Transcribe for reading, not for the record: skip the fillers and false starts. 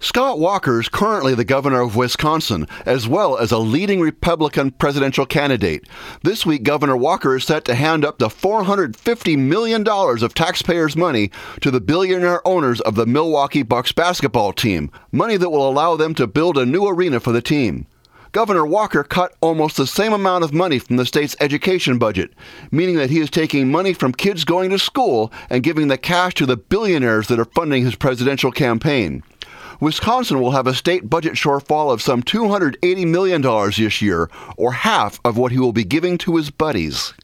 Scott Walker is currently the governor of Wisconsin, as well as a leading Republican presidential candidate. This week, Governor Walker is set to hand up the $450 million of taxpayers' money to the billionaire owners of the Milwaukee Bucks basketball team, money that will allow them to build a new arena for the team. Governor Walker cut almost the same amount of money from the state's education budget, meaning that he is taking money from kids going to school and giving the cash to the billionaires that are funding his presidential campaign. Wisconsin will have a state budget shortfall of some $280 million this year, or half of what he will be giving to his buddies.